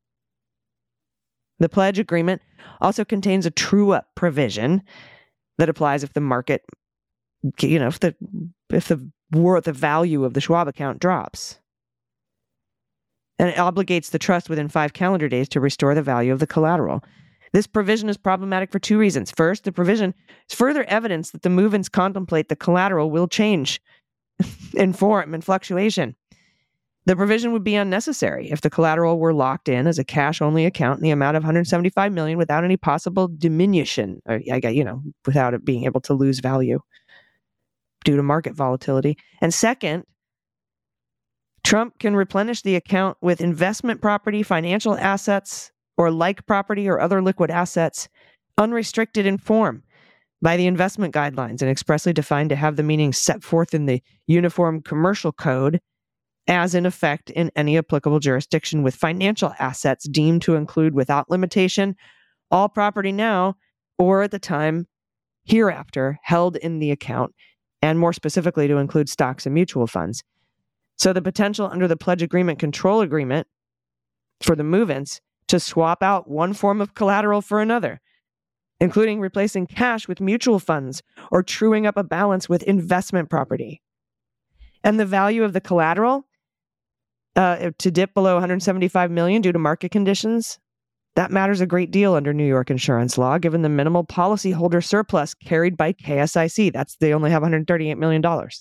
The pledge agreement also contains a true-up provision that applies if the market, you know, if the if the worth, the value of the Schwab account drops. And it obligates the trust within five calendar days to restore the value of the collateral. This provision is problematic for two reasons. First, the provision is further evidence that the move-ins contemplate the collateral will change in form and fluctuation. The provision would be unnecessary if the collateral were locked in as a cash-only account in the amount of one hundred seventy-five million dollars without any possible diminution, or, you know, without it being able to lose value due to market volatility. And second, Trump can replenish the account with investment property, financial assets, or like property or other liquid assets, unrestricted in form by the investment guidelines and expressly defined to have the meaning set forth in the Uniform Commercial Code as in effect in any applicable jurisdiction, with financial assets deemed to include without limitation all property now or at the time hereafter held in the account, and more specifically to include stocks and mutual funds. So the potential under the pledge agreement control agreement for the move-ins to swap out one form of collateral for another, including replacing cash with mutual funds or truing up a balance with investment property. And the value of the collateral uh, to dip below one hundred seventy-five million dollars due to market conditions, that matters a great deal under New York insurance law, given the minimal policyholder surplus carried by K S I C. That's they only have one hundred thirty-eight million dollars.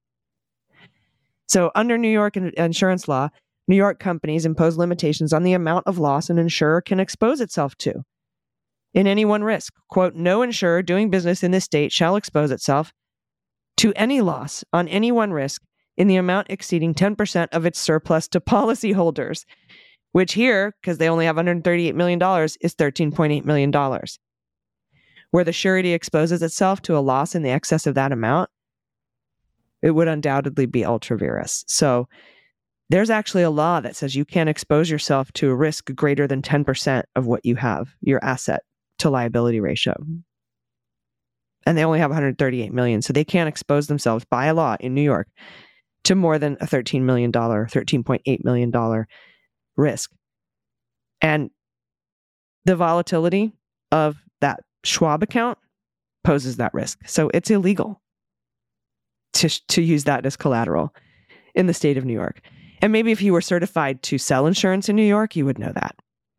So under New York insurance law, New York companies impose limitations on the amount of loss an insurer can expose itself to in any one risk. Quote, no insurer doing business in this state shall expose itself to any loss on any one risk in the amount exceeding ten percent of its surplus to policyholders, which here, because they only have one hundred thirty-eight million dollars, is thirteen point eight million dollars. Where the surety exposes itself to a loss in the excess of that amount, it would undoubtedly be ultra vires. So there's actually a law that says you can't expose yourself to a risk greater than ten percent of what you have, your asset to liability ratio. And they only have one hundred thirty-eight million, so they can't expose themselves by law in New York to more than a thirteen million dollars, thirteen point eight million dollars risk. And the volatility of that Schwab account poses that risk. So it's illegal to, to use that as collateral in the state of New York. And maybe if you were certified to sell insurance in New York, you would know that.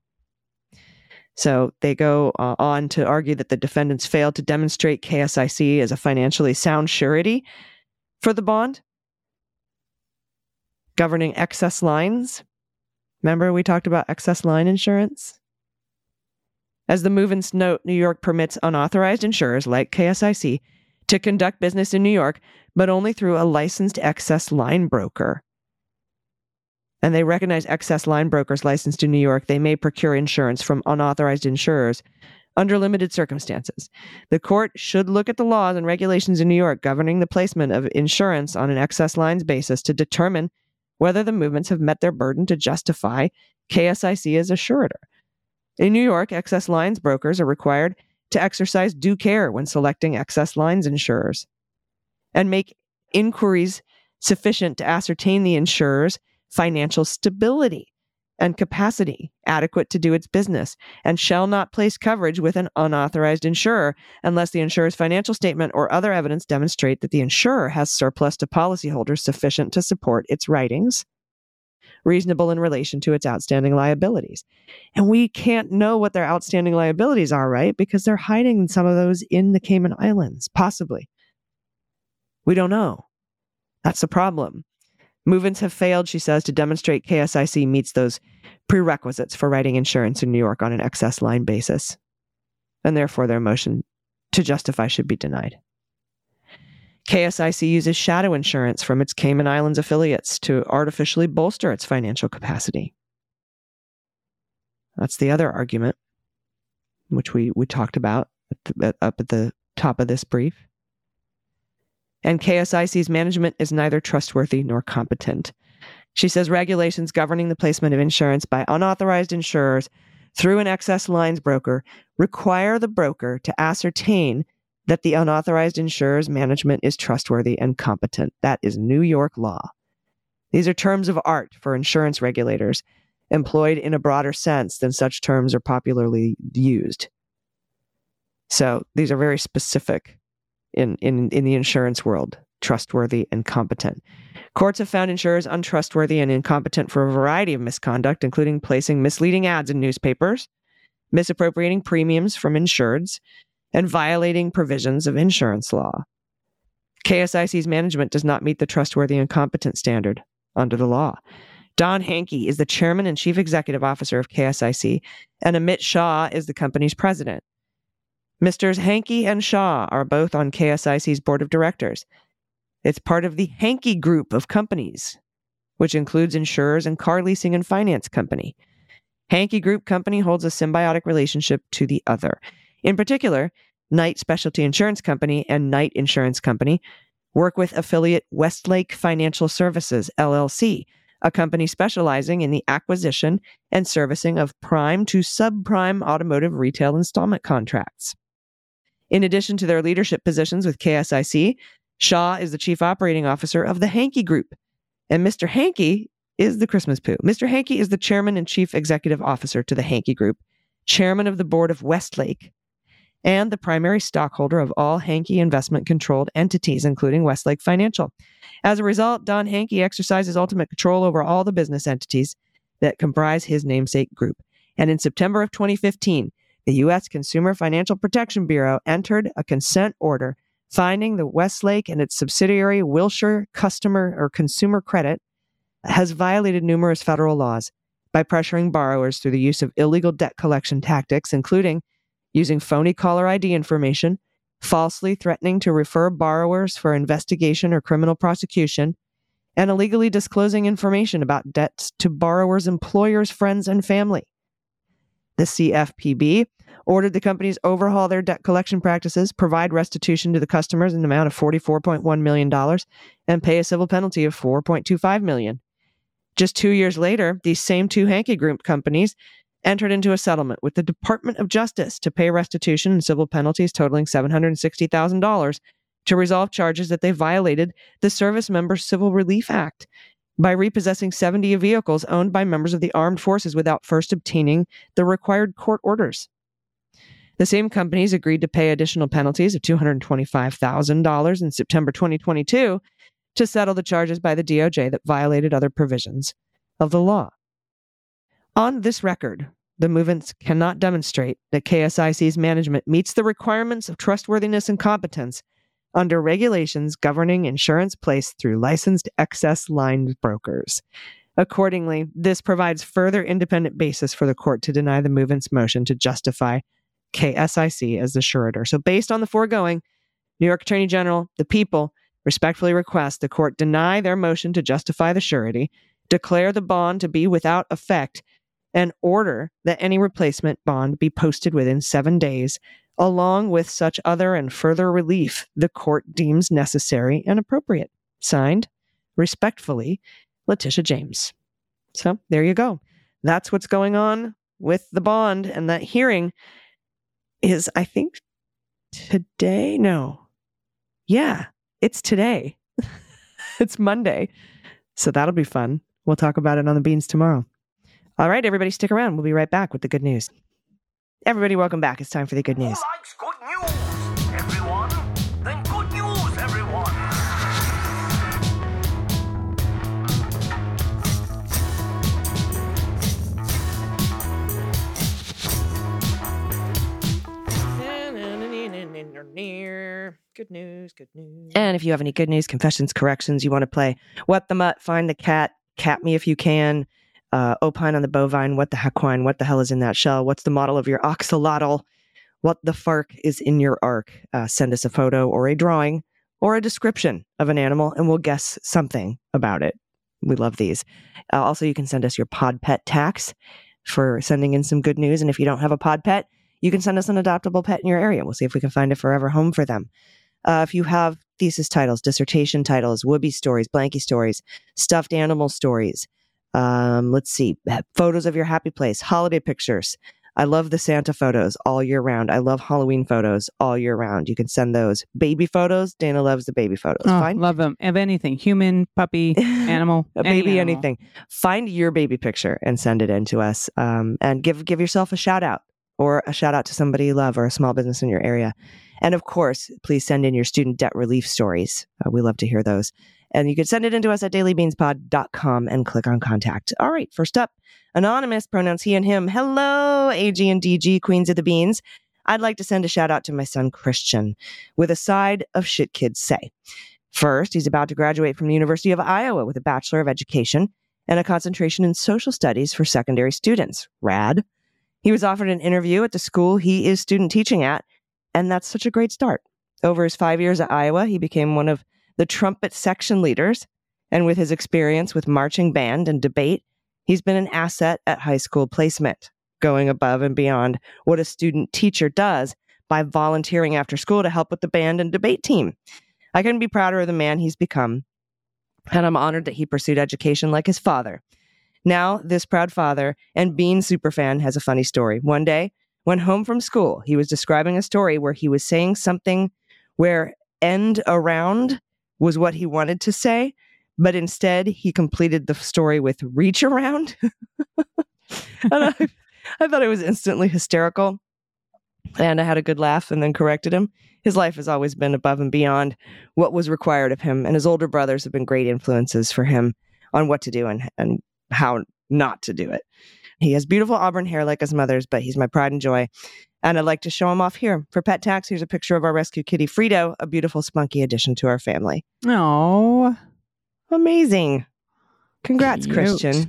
So they go uh, on to argue that the defendants failed to demonstrate K S I C as a financially sound surety for the bond, governing excess lines. Remember we talked about excess line insurance? As the move-ins note, New York permits unauthorized insurers like K S I C to conduct business in New York, but only through a licensed excess line broker. And they recognize excess line brokers licensed in New York. They may procure insurance from unauthorized insurers under limited circumstances. The court should look at the laws and regulations in New York governing the placement of insurance on an excess lines basis to determine whether the movements have met their burden to justify K S I C as a suretor. In New York, excess lines brokers are required to exercise due care when selecting excess lines insurers, and make inquiries sufficient to ascertain the insurer's financial stability and capacity adequate to do its business, and shall not place coverage with an unauthorized insurer unless the insurer's financial statement or other evidence demonstrate that the insurer has surplus to policyholders sufficient to support its writings, reasonable in relation to its outstanding liabilities. And we can't know what their outstanding liabilities are, right? Because they're hiding some of those in the Cayman Islands, possibly. We don't know. That's the problem. Movements have failed, she says, to demonstrate K S I C meets those prerequisites for writing insurance in New York on an excess line basis, and therefore their motion to justify should be denied. K S I C uses shadow insurance from its Cayman Islands affiliates to artificially bolster its financial capacity. That's the other argument, which we, we talked about at the, up at the top of this brief. And K S I C's management is neither trustworthy nor competent. She says regulations governing the placement of insurance by unauthorized insurers through an excess lines broker require the broker to ascertain that the unauthorized insurer's management is trustworthy and competent. That is New York law. These are terms of art for insurance regulators, employed in a broader sense than such terms are popularly used. So these are very specific in, in, in the insurance world, trustworthy and competent. Courts have found insurers untrustworthy and incompetent for a variety of misconduct, including placing misleading ads in newspapers, misappropriating premiums from insureds, and violating provisions of insurance law. K S I C's management does not meet the trustworthy and competent standard under the law. Don Hankey is the chairman and chief executive officer of K S I C, and Amit Shah is the company's president. Misters Hankey and Shah are both on K S I C's board of directors. It's part of the Hankey Group of companies, which includes insurers and car leasing and finance company. Hankey Group company holds a symbiotic relationship to the other. In particular, Knight Specialty Insurance Company and Knight Insurance Company work with affiliate Westlake Financial Services, L L C, a company specializing in the acquisition and servicing of prime to subprime automotive retail installment contracts. In addition to their leadership positions with K S I C, Shaw is the chief operating officer of the Hankey Group, and Mister Hankey is the Christmas poo. Mister Hankey is the chairman and chief executive officer to the Hankey Group, chairman of the board of Westlake, and the primary stockholder of all Hankey investment-controlled entities, including Westlake Financial. As a result, Don Hankey exercises ultimate control over all the business entities that comprise his namesake group. And in September of twenty fifteen, the U S Consumer Financial Protection Bureau entered a consent order finding that Westlake and its subsidiary Wilshire Customer or Consumer Credit has violated numerous federal laws by pressuring borrowers through the use of illegal debt collection tactics, including using phony caller I D information, falsely threatening to refer borrowers for investigation or criminal prosecution, and illegally disclosing information about debts to borrowers' employers, friends, and family. The C F P B ordered the companies overhaul their debt collection practices, provide restitution to the customers in the amount of forty-four point one million dollars, and pay a civil penalty of four point two five million dollars. Just two years later, these same two Hankey Group companies entered into a settlement with the Department of Justice to pay restitution and civil penalties totaling seven hundred sixty thousand dollars to resolve charges that they violated the Service Members Civil Relief Act by repossessing seventy vehicles owned by members of the armed forces without first obtaining the required court orders. The same companies agreed to pay additional penalties of two hundred twenty-five thousand dollars in September twenty twenty-two to settle the charges by the D O J that violated other provisions of the law. On this record, the movements cannot demonstrate that K S I C's management meets the requirements of trustworthiness and competence under regulations governing insurance placed through licensed excess line brokers. Accordingly, this provides further independent basis for the court to deny the movement's motion to justify K S I C as the surety. So based on the foregoing, New York Attorney General, the people, respectfully request the court deny their motion to justify the surety, declare the bond to be without effect, and order that any replacement bond be posted within seven days, along with such other and further relief the court deems necessary and appropriate. Signed, respectfully, Letitia James. So there you go. That's what's going on with the bond, and that hearing is, I think, today. No. Yeah, it's today. It's Monday. So that'll be fun. We'll talk about it on the Beans tomorrow. All right, everybody, stick around. We'll be right back with the good news. Everybody, welcome back. It's time for the good news. Who likes good news, everyone? Then good news, everyone. Good news, good news. And if you have any good news, confessions, corrections, you want to play What the Mutt, Find the Cat, Cat Me If You Can, uh, Opine on the Bovine, What the Hequine, What the Hell is in that shell, What's the model of your oxalotl, What the fark is in your ark, uh, send us a photo or a drawing or a description of an animal and we'll guess something about it. We love these. Uh, also, you can send us your pod pet tax for sending in some good news. And if you don't have a pod pet, you can send us an adoptable pet in your area. We'll see if we can find a forever home for them. Uh, if you have thesis titles, dissertation titles, Whoopi stories, Blanky stories, stuffed animal stories, um, let's see, photos of your happy place, holiday pictures. I love the Santa photos all year round. I love Halloween photos all year round. You can send those. Baby photos. Dana loves the baby photos. Oh, Fine. love them. Of anything. Human, puppy, animal. A any baby, animal. anything. Find your baby picture and send it in to us. Um, and give give yourself a shout out or a shout out to somebody you love or a small business in your area. And of course, please send in your student debt relief stories. Uh, we love to hear those. And you can send it in to us at daily beans pod dot com and click on contact. All right, first up, anonymous, pronouns he and him. Hello, A G and D G, Queens of the Beans. I'd like to send a shout out to my son, Christian, with a side of shit kids say. First, he's about to graduate from the University of Iowa with a Bachelor of Education and a concentration in social studies for secondary students. Rad. He was offered an interview at the school he is student teaching at, and that's such a great start. Over his five years at Iowa, he became one of the trumpet section leaders, and with his experience with marching band and debate, he's been an asset at high school placement, going above and beyond what a student teacher does by volunteering after school to help with the band and debate team. I couldn't be prouder of the man he's become, and I'm honored that he pursued education like his father. Now, this proud father and Bean superfan has a funny story. One day, when home from school, he was describing a story where he was saying something where end around was what he wanted to say, but instead he completed the story with reach around. And I, I thought it was instantly hysterical. And I had a good laugh and then corrected him. His life has always been above and beyond what was required of him. And his older brothers have been great influences for him on what to do and, and how not to do it. He has beautiful auburn hair like his mother's, but he's my pride and joy. And I'd like to show him off here. For Pet Tax, here's a picture of our rescue kitty, Frito, a beautiful spunky addition to our family. Oh, Amazing. Congrats, cute. Christian.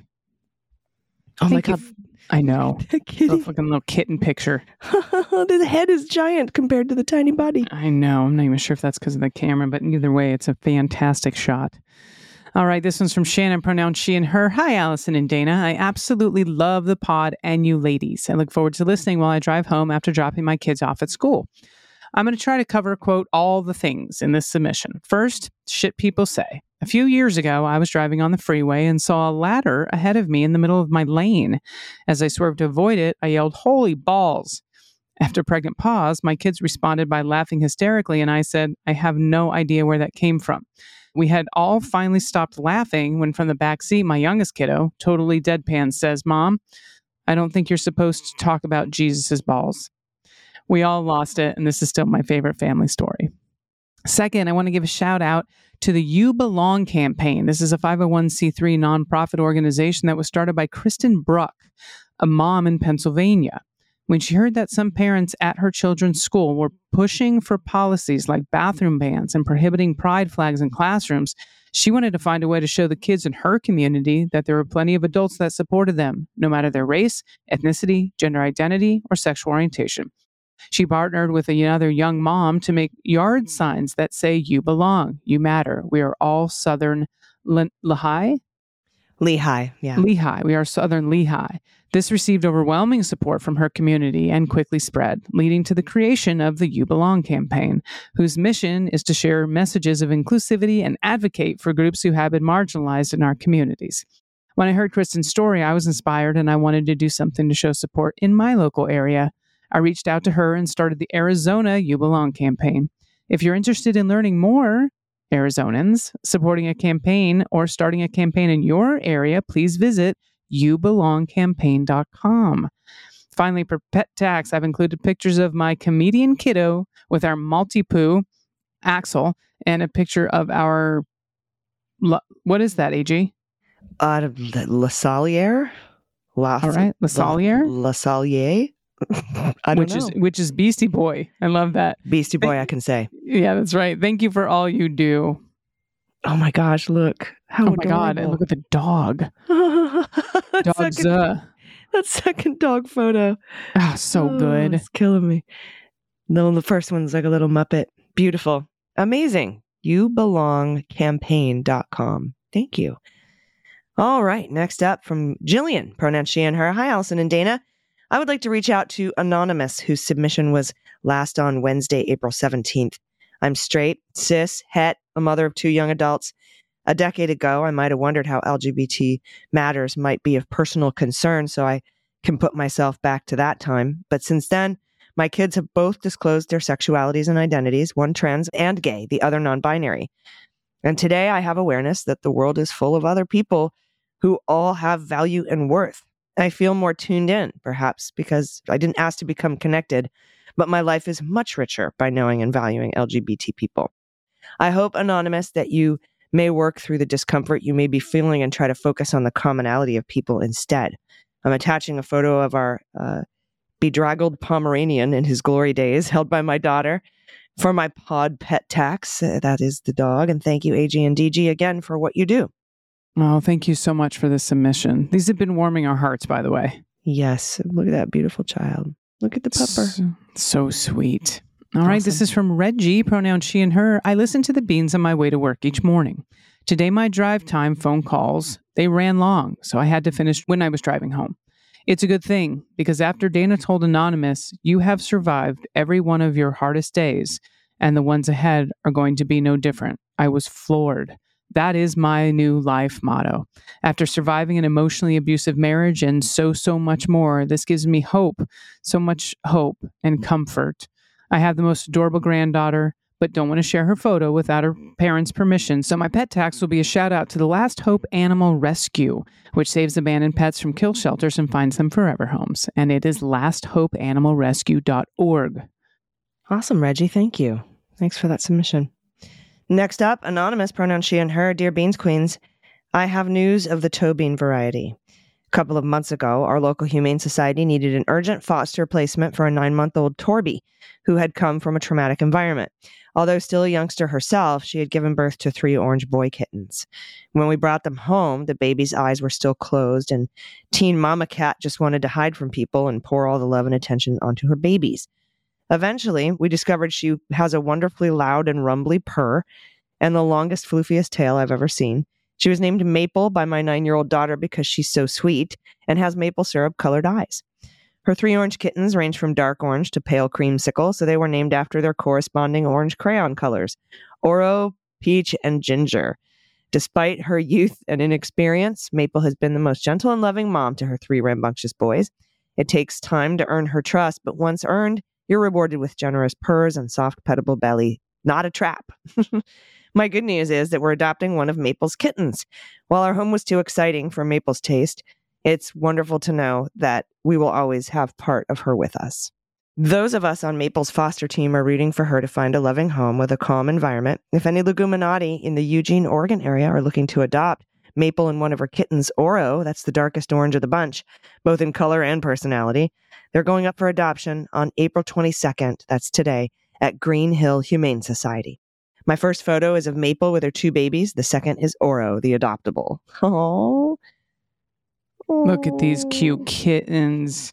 Oh my Think God. of- I know. The The kitty. fucking little kitten picture. The head is giant compared to the tiny body. I know. I'm not even sure if that's because of the camera, but either way, it's a fantastic shot. All right, this one's from Shannon, pronouns she and her. Hi, Allison and Dana. I absolutely love the pod and you ladies. I look forward to listening while I drive home after dropping my kids off at school. I'm going to try to cover, quote, all the things in this submission. First, shit people say. A few years ago, I was driving on the freeway and saw a ladder ahead of me in the middle of my lane. As I swerved to avoid it, I yelled, "Holy balls." After a pregnant pause, my kids responded by laughing hysterically, and I said, I have no idea where that came from. We had all finally stopped laughing when from the back seat, my youngest kiddo, totally deadpan, says, "Mom, I don't think you're supposed to talk about Jesus's balls." We all lost it, and this is still my favorite family story. Second, I want to give a shout out to the You Belong campaign. This is a five oh one c three nonprofit organization that was started by Kristen Bruck, a mom in Pennsylvania. When she heard that some parents at her children's school were pushing for policies like bathroom bans and prohibiting pride flags in classrooms, she wanted to find a way to show the kids in her community that there were plenty of adults that supported them, no matter their race, ethnicity, gender identity, or sexual orientation. She partnered with another young mom to make yard signs that say, "You belong, you matter. We are all Southern Le- Lehigh? Lehigh, yeah. Lehigh. We are Southern Lehigh." This received overwhelming support from her community and quickly spread, leading to the creation of the You Belong campaign, whose mission is to share messages of inclusivity and advocate for groups who have been marginalized in our communities. When I heard Kristen's story, I was inspired and I wanted to do something to show support in my local area. I reached out to her and started the Arizona You Belong campaign. If you're interested in learning more, Arizonans, supporting a campaign or starting a campaign in your area, please visit you belong campaign dot com. Finally, for pet tax, I've included pictures of my comedian kiddo with our Maltipoo, Axel, and a picture of our, what is that, A G? Uh, La Salier? La, All right, La Salier? La Salier? I don't which know. is which is Beastie Boy. I love that. Beastie Boy, I can say. Yeah, that's right. Thank you for all you do. Oh my gosh, look. How oh my God, and adorable. look at the dog. that, Dog's second, uh, that second dog photo. oh, so Oh, good. It's killing me. No, the first one's like a little Muppet. Beautiful. Amazing. you belong campaign dot com. Thank you. All right. Next up from Jillian, pronouns she and her. Hi, Allison and Dana. I would like to reach out to Anonymous, whose submission was last on Wednesday, April seventeenth. I'm straight, cis, het, a mother of two young adults. A decade ago, I might have wondered how L G B T matters might be of personal concern, so I can put myself back to that time. But since then, my kids have both disclosed their sexualities and identities, one trans and gay, the other non-binary. And today I have awareness that the world is full of other people who all have value and worth. I feel more tuned in, perhaps because I didn't ask to become connected, but my life is much richer by knowing and valuing L G B T people. I hope, Anonymous, that you may work through the discomfort you may be feeling and try to focus on the commonality of people instead. I'm attaching a photo of our uh, bedraggled Pomeranian in his glory days, held by my daughter, for my pod pet tax. Uh, that is the dog. And thank you, A G and D G, again for what you do. Oh, thank you so much for this submission. These have been warming our hearts, by the way. Yes. Look at that beautiful child. Look at the pupper. So, so sweet. All Awesome. right, this is from Reggie, pronouns she and her. I listen to the beans on my way to work each morning. Today, my drive time phone calls, they ran long, so I had to finish when I was driving home. It's a good thing, because after Dana told Anonymous, you have survived every one of your hardest days, and the ones ahead are going to be no different. I was floored. That is my new life motto. After surviving an emotionally abusive marriage and so, so much more, this gives me hope, so much hope and comfort. I have the most adorable granddaughter, but don't want to share her photo without her parents' permission. So my pet tax will be a shout out to the Last Hope Animal Rescue, which saves abandoned pets from kill shelters and finds them forever homes. And it is last hope animal rescue dot org. Awesome, Reggie. Thank you. Thanks for that submission. Next up, Anonymous, pronouns she and her. Dear Beans Queens, I have news of the toe bean variety. A couple of months ago, our local Humane Society needed an urgent foster placement for a nine-month-old Torby who had come from a traumatic environment. Although still a youngster herself, she had given birth to three orange boy kittens. When we brought them home, the baby's eyes were still closed, and teen mama cat just wanted to hide from people and pour all the love and attention onto her babies. Eventually, we discovered she has a wonderfully loud and rumbly purr and the longest, floofiest tail I've ever seen. She was named Maple by my nine-year-old daughter because she's so sweet and has maple syrup-colored eyes. Her three orange kittens range from dark orange to pale creamsicle, so they were named after their corresponding orange crayon colors, Oro, Peach, and Ginger. Despite her youth and inexperience, Maple has been the most gentle and loving mom to her three rambunctious boys. It takes time to earn her trust, but once earned, you're rewarded with generous purrs and soft, pettable belly. Not a trap. My good news is that we're adopting one of Maple's kittens. While our home was too exciting for Maple's taste, it's wonderful to know that we will always have part of her with us. Those of us on Maple's foster team are rooting for her to find a loving home with a calm environment. If any Leguminati in the Eugene, Oregon area are looking to adopt Maple and one of her kittens, Oro, that's the darkest orange of the bunch, both in color and personality, they're going up for adoption on April twenty-second, that's today, at Green Hill Humane Society. My first photo is of Maple with her two babies. The second is Oro, the adoptable. Aww. Look at these cute kittens.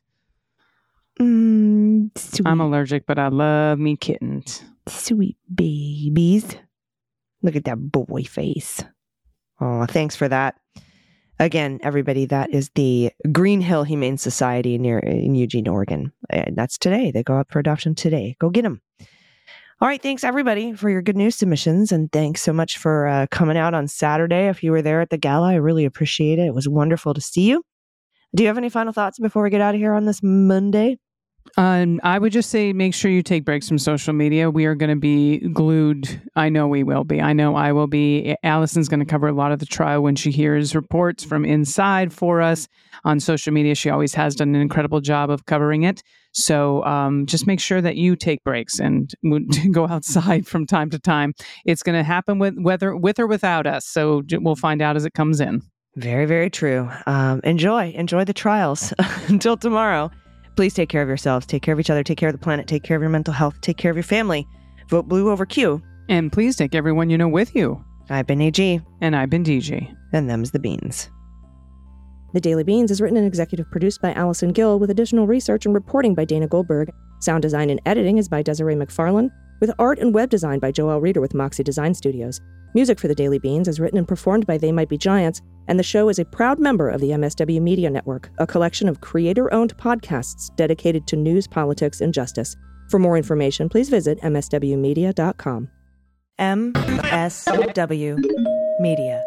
Mm, sweet, I'm allergic, but I love me kittens. sweet babies. Look at that boy face. Oh, thanks for that. Again, everybody, that is the Green Hill Humane Society near in Eugene, Oregon. And that's today. They go up for adoption today. Go get them. All right. Thanks, everybody, for your good news submissions. And thanks so much for uh, coming out on Saturday. If you were there at the gala, I really appreciate it. It was wonderful to see you. Do you have any final thoughts before we get out of here on this Monday? Um, I would just say make sure you take breaks from social media. We are going to be glued. I know we will be. I know I will be. Allison's going to cover a lot of the trial when she hears reports from inside for us on social media. She always has done an incredible job of covering it. So um, just make sure that you take breaks and go outside from time to time. It's going to happen with whether with or without us. So we'll find out as it comes in. Very, very true. Um, enjoy. Enjoy the trials. Until tomorrow. Please take care of yourselves, take care of each other, take care of the planet, take care of your mental health, take care of your family. Vote blue over Q. And please take everyone you know with you. I've been A G. And I've been D J. And them's the beans. The Daily Beans is written and executive produced by Allison Gill with additional research and reporting by Dana Goldberg. Sound design and editing is by Desiree McFarlane, with art and web design by Joelle Reeder with Moxie Design Studios. Music for The Daily Beans is written and performed by They Might Be Giants, and the show is a proud member of the M S W Media Network, a collection of creator-owned podcasts dedicated to news, politics, and justice. For more information, please visit m s w media dot com. M S W Media.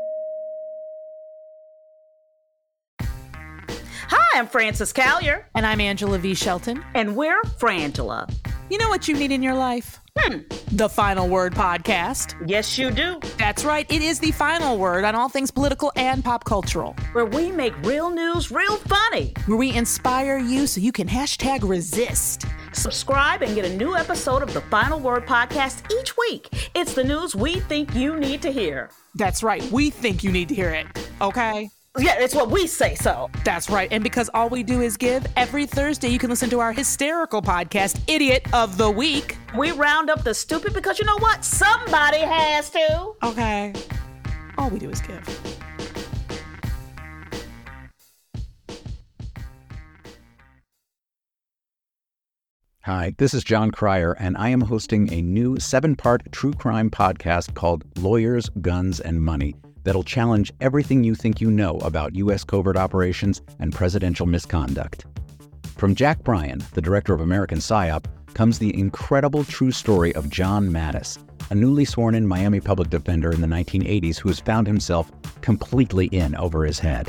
Hi, I'm Frances Callier. And I'm Angela V. Shelton. And we're Frangela. You know what you need in your life? Hmm. The Final Word Podcast. Yes, you do. That's right. It is the final word on all things political and pop cultural. Where we make real news real funny. Where we inspire you so you can hashtag resist. Subscribe and get a new episode of the Final Word Podcast each week. It's the news we think you need to hear. That's right. We think you need to hear it. Okay? Yeah, it's what we say so. That's right. And because all we do is give, every Thursday you can listen to our hysterical podcast, Idiot of the Week. We round up the stupid because you know what? Somebody has to. Okay. All we do is give. Hi, this is John Cryer, and I am hosting a new seven-part true crime podcast called Lawyers, Guns, and Money that'll challenge everything you think you know about U S covert operations and presidential misconduct. From Jack Bryan, the director of American PSYOP, comes the incredible true story of John Mattis, a newly sworn-in Miami public defender in the nineteen eighties who has found himself completely in over his head.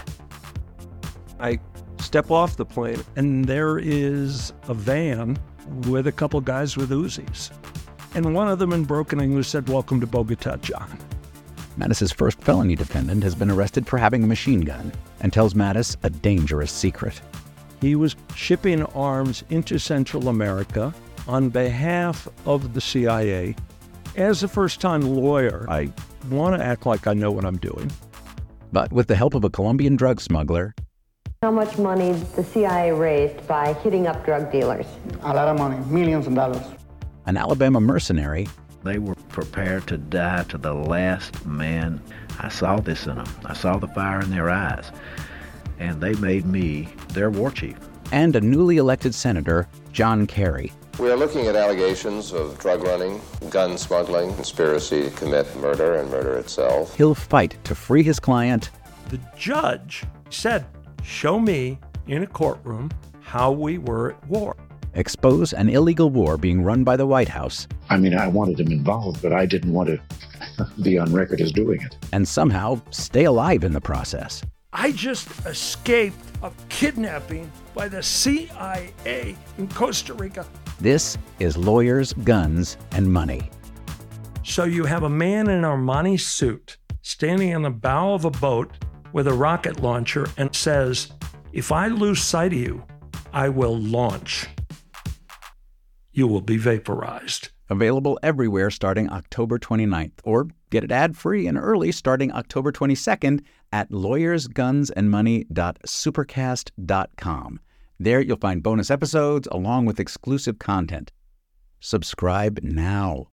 I step off the plane, and there is a van with a couple guys with Uzis. And one of them in broken English said, "Welcome to Bogota, John." Mattis's first felony defendant has been arrested for having a machine gun and tells Mattis a dangerous secret. He was shipping arms into Central America on behalf of the C I A. As a first-time lawyer, I want to act like I know what I'm doing. But with the help of a Colombian drug smuggler, how much money the C I A raised by hitting up drug dealers? A lot of money, millions of dollars. An Alabama mercenary, they were prepared to die to the last man. I saw this in them. I saw the fire in their eyes. And they made me their war chief. And a newly elected senator, John Kerry. We are looking at allegations of drug running, gun smuggling, conspiracy to commit murder and murder itself. He'll fight to free his client. The judge said, "Show me in a courtroom how we were at war." Expose an illegal war being run by the White House. I mean, I wanted him involved, but I didn't want to be on record as doing it. And somehow stay alive in the process. I just escaped a kidnapping by the C I A in Costa Rica. This is Lawyers, Guns, and Money. So you have a man in an Armani suit standing on the bow of a boat with a rocket launcher and says, "If I lose sight of you, I will launch. You will be vaporized." Available everywhere starting October twenty-ninth, or get it ad-free and early starting October twenty-second at lawyers guns and money dot supercast dot com. There you'll find bonus episodes along with exclusive content. Subscribe now.